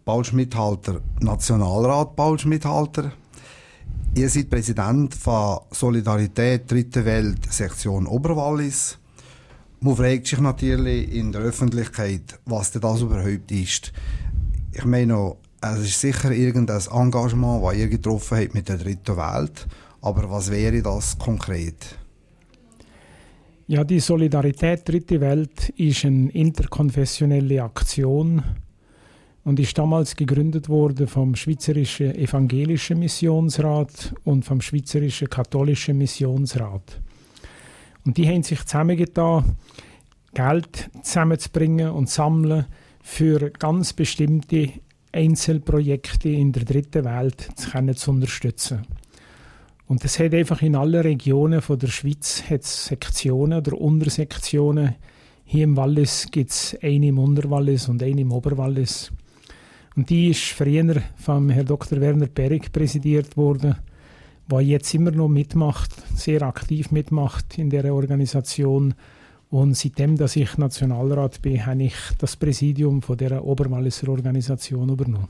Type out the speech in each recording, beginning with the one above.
Paul Schmidhalter, Nationalrat Paul Schmidhalter. Ihr seid Präsident von Solidarität Dritte Welt Sektion Oberwallis. Man fragt sich natürlich in der Öffentlichkeit, was denn das überhaupt ist. Ich meine, es ist sicher irgendein Engagement, das ihr getroffen habt mit der Dritten Welt. Aber was wäre das konkret? Ja, die Solidarität Dritte Welt ist eine interkonfessionelle Aktion und ist damals gegründet worden vom Schweizerischen Evangelischen Missionsrat und vom Schweizerischen Katholischen Missionsrat. Und die haben sich zusammengetan, Geld zusammenzubringen und sammeln für ganz bestimmte Einzelprojekte in der Dritten Welt zu unterstützen. Und es hat einfach in allen Regionen von der Schweiz Sektionen oder Untersektionen. Hier im Wallis gibt es eine im Unterwallis und eine im Oberwallis. Und die ist früher vom Herrn Dr. Werner Perig präsidiert worden, der jetzt immer noch mitmacht, sehr aktiv mitmacht in dieser Organisation. Und seitdem, dass ich Nationalrat bin, habe ich das Präsidium von dieser Oberwalliser Organisation übernommen.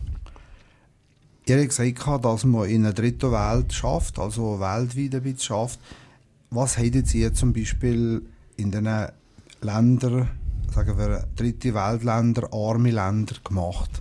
Ihr habt gesagt, dass man in einer dritten Welt schafft, also weltweit ein bisschen schafft. Was habt ihr zum Beispiel in den Ländern, sagen wir dritte Weltländer, arme Länder gemacht?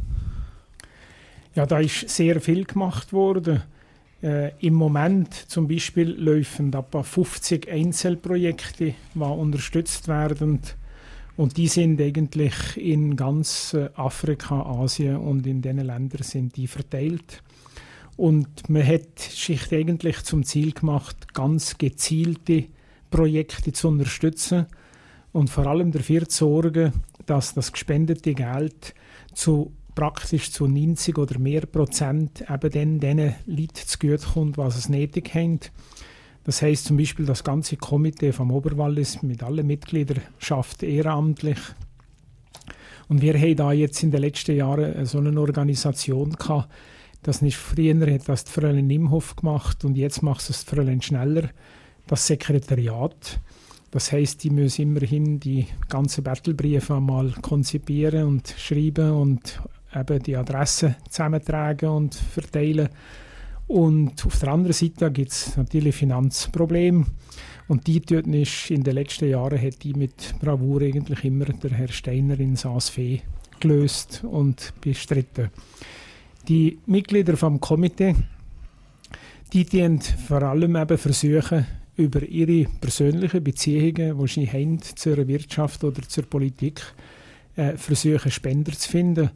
Ja, da ist sehr viel gemacht worden. Im Moment zum Beispiel laufen etwa 50 Einzelprojekte, die unterstützt werden. Und die sind eigentlich in ganz Afrika, Asien und in diesen Ländern sind die verteilt. Und man hat sich eigentlich zum Ziel gemacht, ganz gezielte Projekte zu unterstützen und vor allem dafür zu sorgen, dass das gespendete Geld praktisch zu 90 oder mehr Prozent eben den Leuten zugute kommt, was es nötig haben. Das heisst zum Beispiel, das ganze Komitee vom Oberwallis mit allen Mitgliedern schafft ehrenamtlich. Und wir haben da jetzt in den letzten Jahren so eine Organisation gehabt, das nicht früher hat das die Fräulein Nimhoff gemacht und jetzt macht es die Fräulein Schneller, das Sekretariat. Das heisst, die müssen immerhin die ganzen Bettelbriefe einmal konzipieren und schreiben und eben die Adressen zusammentragen und verteilen. Und auf der anderen Seite gibt es natürlich Finanzprobleme. Und die ist in den letzten Jahren hat die mit Bravour eigentlich immer der Herr Steiner in Saas-Fee gelöst und bestritten. Die Mitglieder vom Komitee, die vor allem eben versuchen, über ihre persönlichen Beziehungen, die sie haben zur Wirtschaft oder zur Politik, versuchen Spender zu finden.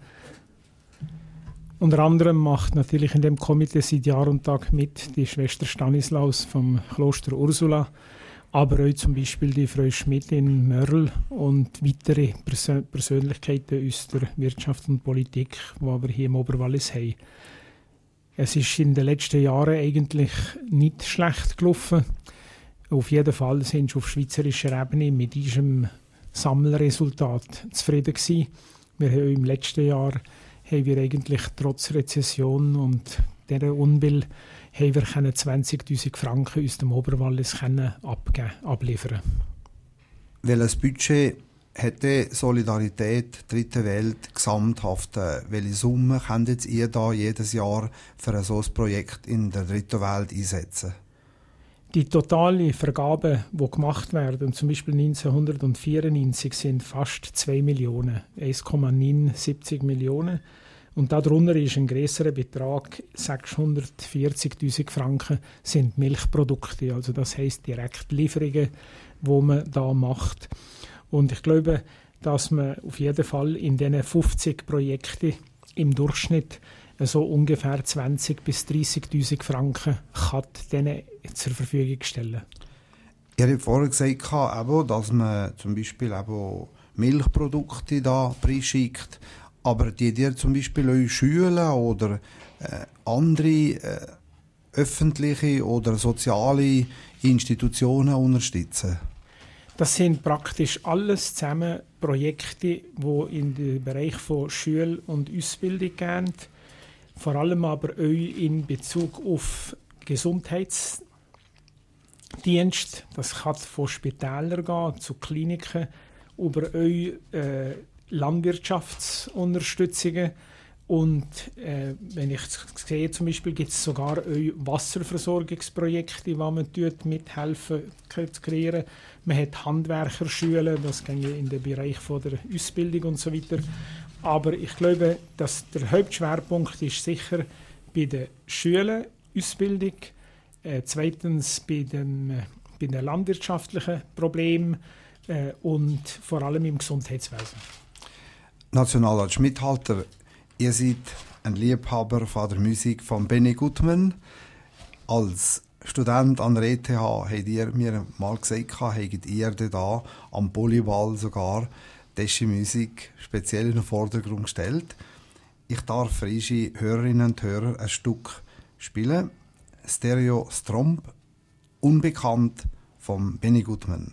Unter anderem macht natürlich in dem Komitee seit Jahr und Tag mit die Schwester Stanislaus vom Kloster Ursula, aber auch zum Beispiel die Frau Schmidt in Mörl und weitere Persönlichkeiten aus der Wirtschaft und Politik, die wir hier im Oberwallis haben. Es ist in den letzten Jahren eigentlich nicht schlecht gelaufen. Auf jeden Fall sind wir auf schweizerischer Ebene mit diesem Sammelresultat zufrieden gewesen. Wir haben im letzten Jahr haben wir eigentlich trotz Rezession und dieser Unbill haben wir 20'000 Franken aus dem Oberwallis abliefern. Welches Budget hätte Solidarität Dritte Welt gesamthaft? Welche Summe könntet ihr da jedes Jahr für so ein Projekt in der Dritten Welt einsetzen? Die totale Vergaben, die gemacht werden, zum Beispiel 1994, sind fast 2 Millionen, 1,79 Millionen. Und darunter ist ein grösserer Betrag, 640'000 Franken, sind Milchprodukte. Also das heisst Direktlieferungen, die man da macht. Und ich glaube, dass man auf jeden Fall in diesen 50 Projekten im Durchschnitt so ungefähr 20'000 bis 30'000 Franken kann denen zur Verfügung stellen. Ihr habt vorher gesagt, dass man zum Beispiel Milchprodukte da preisschickt, aber die dir zum Beispiel auch Schulen oder andere öffentliche oder soziale Institutionen unterstützen? Das sind praktisch alles zusammen Projekte, die in den Bereich von Schule und Ausbildung gehen. Vor allem aber auch in Bezug auf Gesundheitsdienst. Das kann von Spitälern gehen, zu Kliniken, über auch Landwirtschaftsunterstützungen Und wenn ich sehe, zum Beispiel gibt es sogar Wasserversorgungsprojekte, die man mithelfen zu kreieren. Man hat Handwerkerschulen, das geht in den Bereich von der Ausbildung und so weiter. Aber ich glaube, dass der Hauptschwerpunkt ist sicher bei den Schulen, Ausbildung, zweitens bei den landwirtschaftlichen Problemen und vor allem im Gesundheitswesen. Nationalrat Schmidhalter, ihr seid ein Liebhaber von der Musik von Benny Goodman. Als Student an der ETH habt ihr mir mal gesagt, habt ihr da am Polyball sogar diese Musik speziell in den Vordergrund gestellt. Ich darf für unsere Hörerinnen und Hörer ein Stück spielen. Stereo Stromb, unbekannt, von Benny Goodman.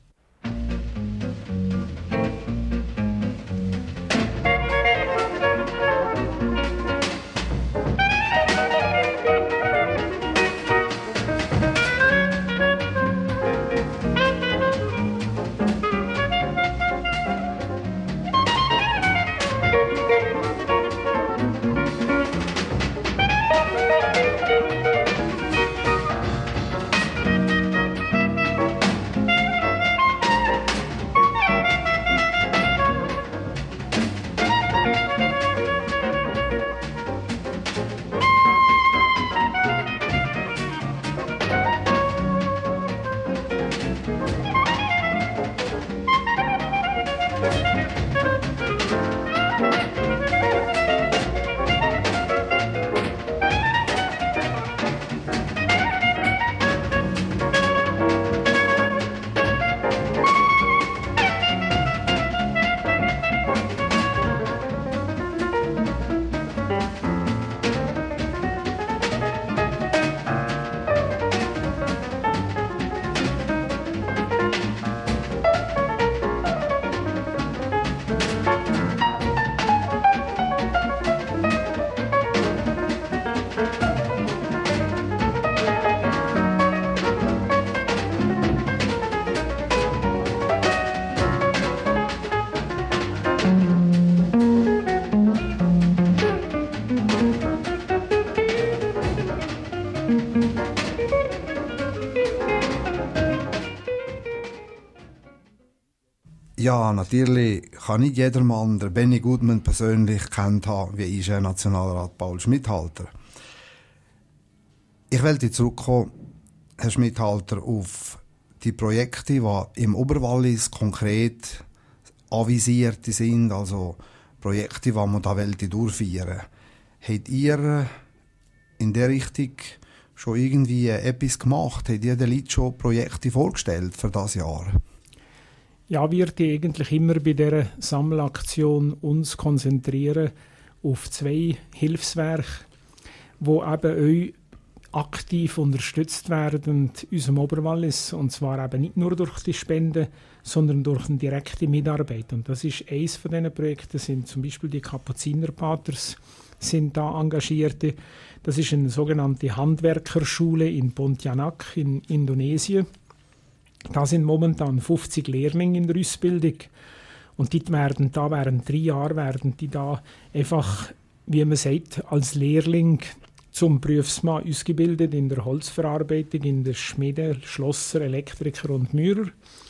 Ja, natürlich kann nicht jedermann der Benny Goodman persönlich kennt haben, wie ist Nationalrat Paul Schmidhalter. Ich wollte zurückkommen, Herr Schmidhalter, auf die Projekte, die im Oberwallis konkret avisiert sind, also Projekte, die man da durchführen. Habt ihr in der Richtung schon irgendwie etwas gemacht? Habt ihr den Leuten schon Projekte vorgestellt für das Jahr? Ja, wir eigentlich immer bei dieser Sammelaktion uns konzentrieren auf 2 Hilfswerke, die eben euch aktiv unterstützt werden in unserem Oberwallis. Und zwar eben nicht nur durch die Spenden, sondern durch eine direkte Mitarbeit. Und das ist eines von diesen Projekten, sind zum Beispiel die Kapuzinerpaters sind da engagierte. Das ist eine sogenannte Handwerkerschule in Pontianak in Indonesien. Da sind momentan 50 Lehrlinge in der Ausbildung und die während 3 Jahren die da einfach, wie man sagt, als Lehrling zum Berufsmann ausgebildet in der Holzverarbeitung, in der Schmiede, Schlosser, Elektriker und Maurer.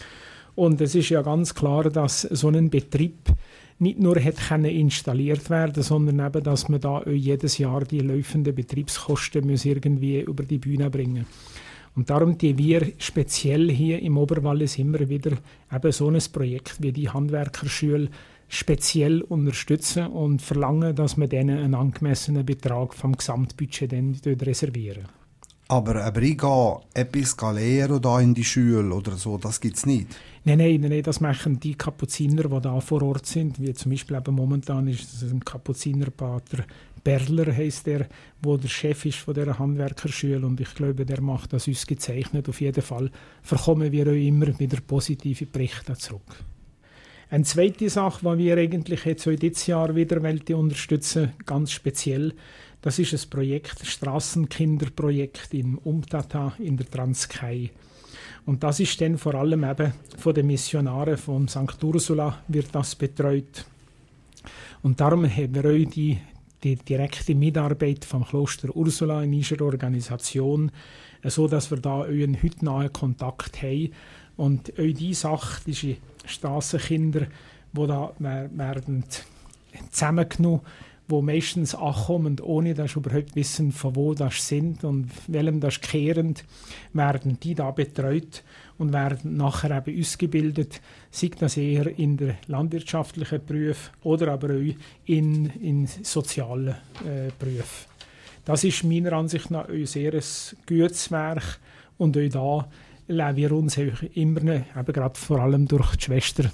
Und es ist ja ganz klar, dass so ein Betrieb nicht nur installiert werden, sondern eben, dass man da jedes Jahr die laufenden Betriebskosten irgendwie über die Bühne bringen. Und darum die wir speziell hier im Oberwallis immer wieder eben so ein Projekt wie die Handwerkerschule speziell unterstützen und verlangen, dass wir denen einen angemessenen Betrag vom Gesamtbudget dann reservieren. Aber eingehen, etwas lehren da in die Schule oder so, das gibt es nicht? Nein, das machen die Kapuziner, die da vor Ort sind, wie zum Beispiel eben momentan ist es ein Kapuzinerpater Berler heisst der, wo der Chef ist von dieser Handwerkerschule und ich glaube, der macht das uns gezeichnet. Auf jeden Fall verkommen wir euch immer wieder positive Berichte zurück. Eine zweite Sache, die wir eigentlich jetzt dieses Jahr wieder unterstützen, ganz speziell, das ist ein Projekt, Strassenkinderprojekt in Umtata in der Transkei. Und das ist dann vor allem eben von den Missionaren von St. Ursula wird das betreut. Und darum haben wir euch die die direkte Mitarbeit vom Kloster Ursula in unserer Organisation, so dass wir da einen heute nahen Kontakt haben. Und auch diese Sache, diese Strassenkinder, die da werden zusammengenommen, die meistens ankommen, ohne dass sie überhaupt wissen, von wo das sind und welchem das kehren, werden die da betreut und werden nachher eben ausgebildet, sei das eher in der landwirtschaftlichen Berufe oder aber auch in sozialen Berufen. Das ist meiner Ansicht nach ein sehr gutes Werk und auch da lassen wir uns immer, eben gerade vor allem durch die Schwester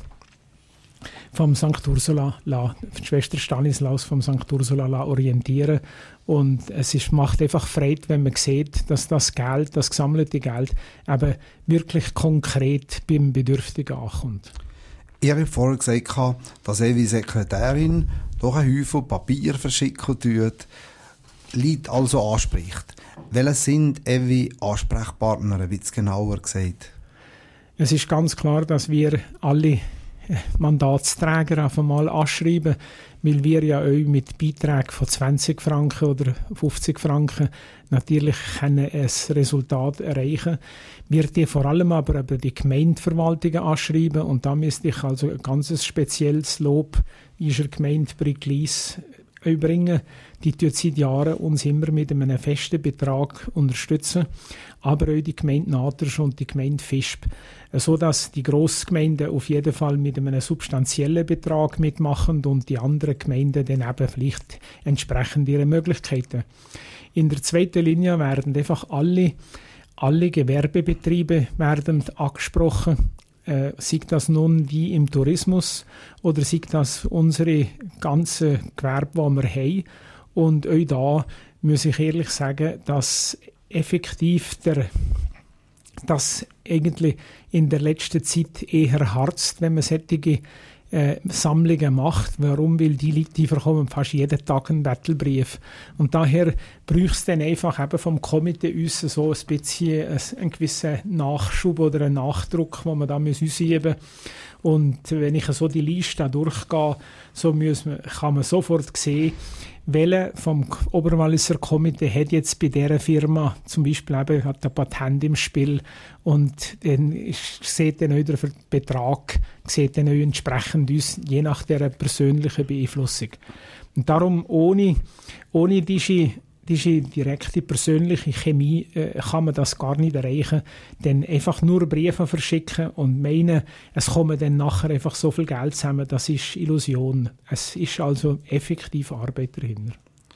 vom St. Ursula, die Schwester Stanislaus vom St. Ursula orientieren. Und macht einfach Freude, wenn man sieht, dass das Geld, das gesammelte Geld, eben wirklich konkret beim Bedürftigen ankommt. Ihr habt vorher gesagt, dass Evi Sekretärin doch einen Haufen Papier verschicken tut, Leute also anspricht. Welche sind Evi Ansprechpartner, ein bisschen genauer gesagt? Es ist ganz klar, dass wir alle Mandatsträger auf einmal anschreiben, weil wir ja auch mit Beiträgen von 20 Franken oder 50 Franken natürlich ein Resultat erreichen. Wir die vor allem aber die Gemeindeverwaltungen anschreiben und da müsste ich also ein ganz spezielles Lob unserer Gemeinde Briglis bringen. Die tut seit Jahren uns immer mit einem festen Betrag unterstützen, aber auch die Gemeinde Nadersch und die Gemeinde Visp, so dass die Grossgemeinden auf jeden Fall mit einem substanziellen Betrag mitmachen und die anderen Gemeinden dann eben vielleicht entsprechend ihre Möglichkeiten. In der zweiten Linie werden einfach alle Gewerbebetriebe werden angesprochen, sei das nun die im Tourismus oder sei das unsere ganzen Gewerbe, die wir haben. Und auch da muss ich ehrlich sagen, dass effektiv das eigentlich in der letzten Zeit eher harzt, wenn man solche Sammlungen macht. Warum? Weil die Leute, die bekommen fast jeden Tag einen Bettelbrief. Und daher braucht es dann einfach eben vom Komitee uns so ein bisschen einen gewissen Nachschub oder einen Nachdruck, den man da ausüben muss. Und wenn ich so die Liste durchgehe, so kann man sofort sehen, welche vom Oberwalliser Komitee hat jetzt bei dieser Firma zum Beispiel eben hat ein Patent im Spiel und dann sieht dann auch der Betrag sieht dann auch entsprechend aus, je nach der persönlichen Beeinflussung. Und darum ohne diese direkte persönliche Chemie kann man das gar nicht erreichen. Denn einfach nur Briefe verschicken und meinen, es kommen dann nachher einfach so viel Geld zusammen, das ist Illusion. Es ist also effektiv Arbeit dahinter.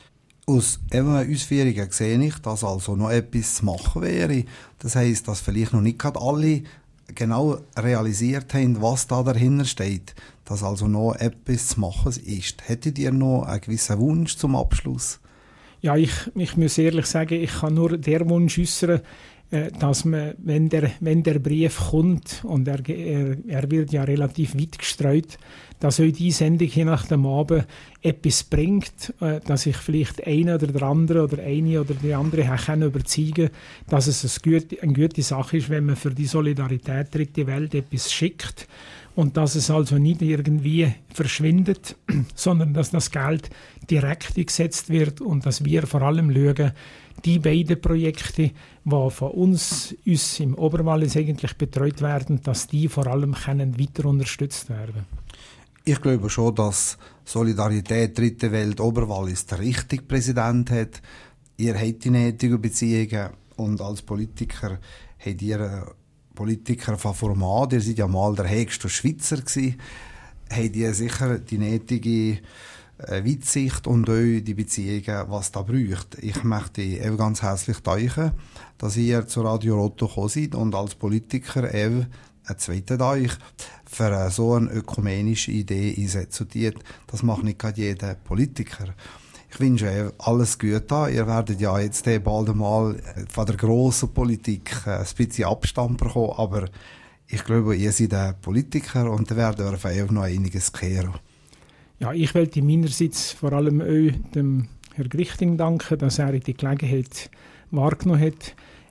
Aus Ihren Ausführungen sehe ich, dass also noch etwas zu machen wäre. Das heisst, dass vielleicht noch nicht gerade alle genau realisiert haben, was da dahinter steht. Dass also noch etwas zu machen ist. Hättet ihr noch einen gewissen Wunsch zum Abschluss? Ja, ich muss ehrlich sagen, ich kann nur den Wunsch äußern, dass man, wenn der Brief kommt, und er wird ja relativ weit gestreut, dass auch die Sendung je nach dem Abend etwas bringt, dass ich vielleicht einen oder der andere oder eine oder die andere überzeugen kann, dass es eine gute Sache ist, wenn man für die Solidarität Dritte Welt etwas schickt und dass es also nicht irgendwie verschwindet, sondern dass das Geld direkt eingesetzt wird und dass wir vor allem schauen, die beiden Projekte, die von uns im Oberwallis eigentlich betreut werden, dass die vor allem weiter unterstützt werden. Ich glaube schon, dass Solidarität Dritte Welt Oberwallis der richtige Präsident hat. Ihr habt die nötigen Beziehungen und als Politiker habt ihr Politiker von Format, ihr seid ja mal der höchste Schweizer gewesen, habt ihr sicher die nötige Weitsicht und auch die Beziehungen, was da braucht. Ich möchte Ev ganz herzlich danken, dass ihr zu Radio Rotto gekommen seid und als Politiker Ev einen zweiten Dank für so eine ökumenische Idee einsetzen. Das macht nicht gerade jeder Politiker. Ich wünsche euch alles Gute. Ihr werdet ja jetzt bald einmal von der grossen Politik ein bisschen Abstand bekommen, aber ich glaube, ihr seid ein Politiker und da werden wir von noch einiges kehren. Ja, ich möchte meinerseits vor allem auch dem Herrn Grichting danken, dass er die Gelegenheit wahrgenommen hat.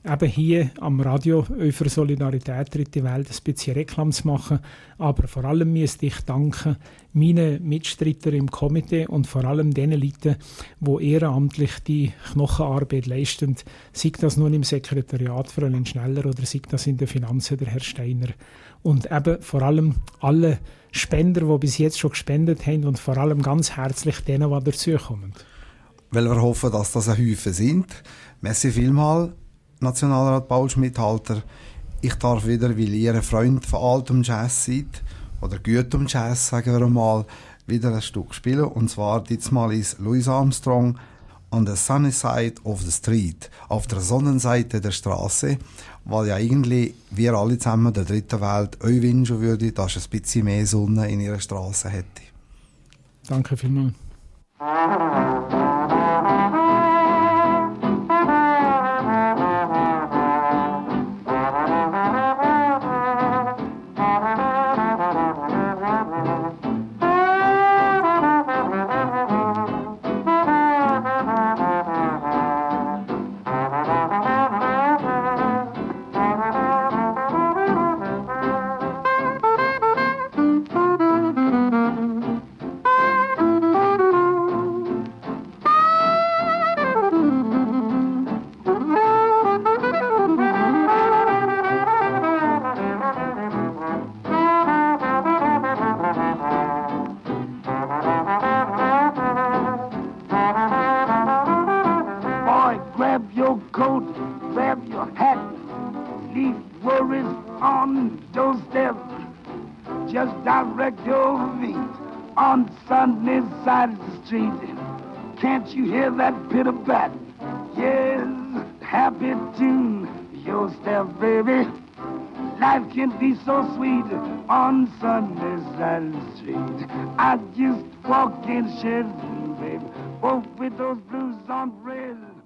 eben hier am Radio für Solidarität Dritte Welt ein bisschen Reklam zu machen. Aber vor allem müsste ich danken meinen Mitstreitern im Komitee und vor allem den Leuten, die ehrenamtlich die Knochenarbeit leisten. Sei das nun im Sekretariat Fräulein Schneller oder sei das in den Finanzen der Herr Steiner. Und eben vor allem alle Spender, die bis jetzt schon gespendet haben und vor allem ganz herzlich denen, die dazukommen. Weil wir hoffen, dass das ein Häufen sind. Merci vielmals, Nationalrat Paul Schmidhalter. Ich darf wieder, weil ihr ein Freund von altem Jazz seid, oder gutem Jazz, sagen wir mal, wieder ein Stück spielen. Und zwar diesmal ist Louis Armstrong on the sunny side of the street, auf der Sonnenseite der Straße, weil ja eigentlich wir alle zusammen der dritten Welt euch wünschen würden, dass es ein bisschen mehr Sonne in ihrer Straße hätte. Danke vielmals. Just direct your feet on Sunday's side of the street. Can't you hear that pitter-pat? Yes, happy tune, your step, baby. Life can be so sweet on Sunday's side of the street. I just walk in shed, baby, both with those blues on red.